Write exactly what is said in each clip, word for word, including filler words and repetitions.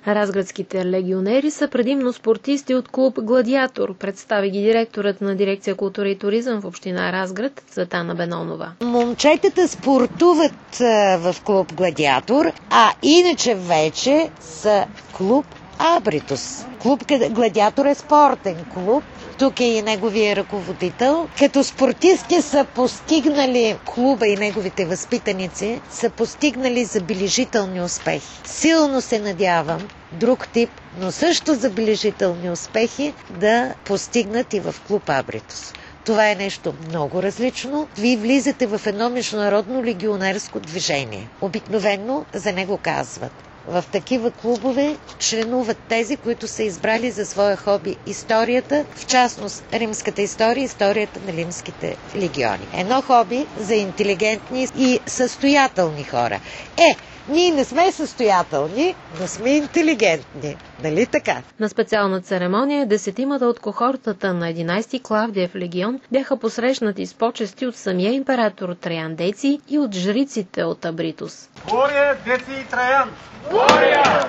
Разградските легионери са предимно спортисти от клуб «Гладиатор», представи ги директорът на дирекция култура и туризъм в община Разград Цветана Бенонова. Момчетата спортуват в клуб «Гладиатор», а иначе вече са клуб «Абритус». Клуб «Гладиатор» е спортен клуб. Тук е и неговия ръководител. Като спортисти са постигнали, клуба и неговите възпитаници са постигнали забележителни успехи. Силно се надявам друг тип, но също забележителни успехи да постигнат и в клуб «Абритус». Това е нещо много различно. Вие влизате в едно международно легионерско движение. Обикновено за него казват: в такива клубове членуват тези, които са избрали за своя хоби историята, в частност римската история, историята на римските легиони. Едно хоби за интелигентни и състоятелни хора. Е, ние не сме състоятелни, но сме интелигентни. Нали така? На специална церемония десетимата от кохортата на единайсети Клавдиев легион бяха посрещнати с почести от самия император Траян Деций и от жриците от Абритус. Глория Деций Траян! Глория!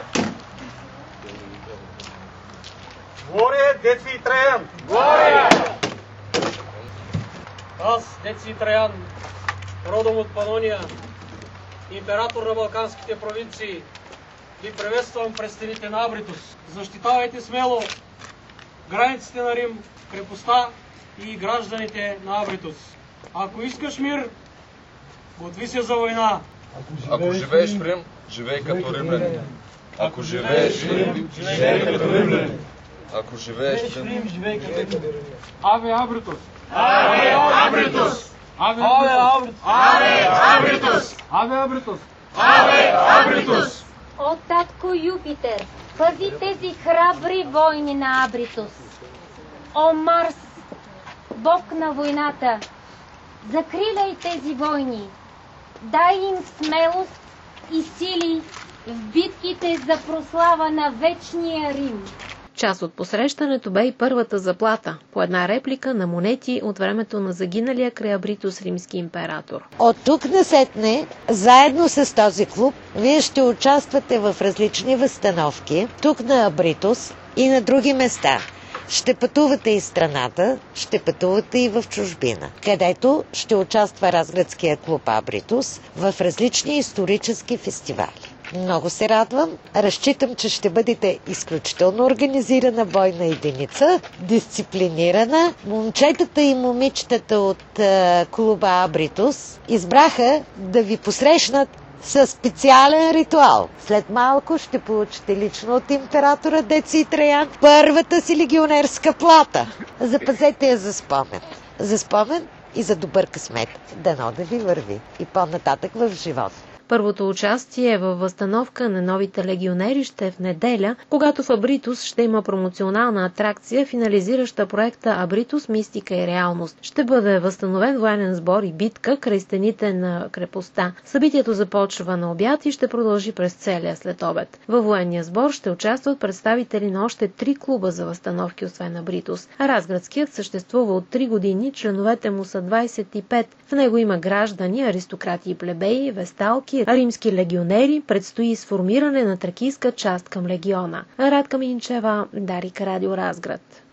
Глория Деций Траян! Глория! Аз, Деций Траян, родом от Панония, император на Балканските провинции, ви приветствам пред стените на Абритус. Защитавайте смело границите на Рим, крепостта и гражданите на Абритус. Ако искаш мир, готви се за война. Ако живееш в Рим, живей като римлянин. Ако живееш в Рим, живей като римлянин. Ако живееш в Рим, живей като римлянин. Аве Абритус! Аве Абритус! Аве Абритус! Аве Абритус! Аве Абритус! Аве Абритус! О, татко Юпитер, пази тези храбри войни на Абритус. О, Марс, бог на войната, закриляй тези войни. Дай им смелост и сили в битките за прослава на вечния Рим. Част от посрещането бе и първата заплата, по една реплика на монети от времето на загиналия край Абритус римски император. От тук насетне, заедно с този клуб, вие ще участвате в различни възстановки, тук на Абритус и на други места. Ще пътувате и страната, ще пътувате и в чужбина, където ще участва Разградския клуб Абритус в различни исторически фестивали. Много се радвам. Разчитам, че ще бъдете изключително организирана бойна единица, дисциплинирана. Момчетата и момичетата от е, клуба Абритус избраха да ви посрещнат със специален ритуал. След малко ще получите лично от императора Деций Траян първата си легионерска плата. Запазете я за спомен. За спомен и за добър късмет. Дано да ви върви и по-нататък в живота. Първото участие във възстановка на новите легионери ще е в неделя, когато в Абритус ще има промоционална атракция, финализираща проекта Абритус, мистика и реалност. Ще бъде възстановен военен сбор и битка край стените на крепостта. Събитието започва на обяд и ще продължи през целия следобед. Във военния сбор ще участват представители на още три клуба за възстановки, освен Абритус. Разградският съществува от три години, членовете му са двайсет и пет. В него има граждани, аристократи и плебеи, весталки, римски легионери. Предстои сформиране на тракийска част към легиона. Радка Минчева, Дарик, Радио Разград.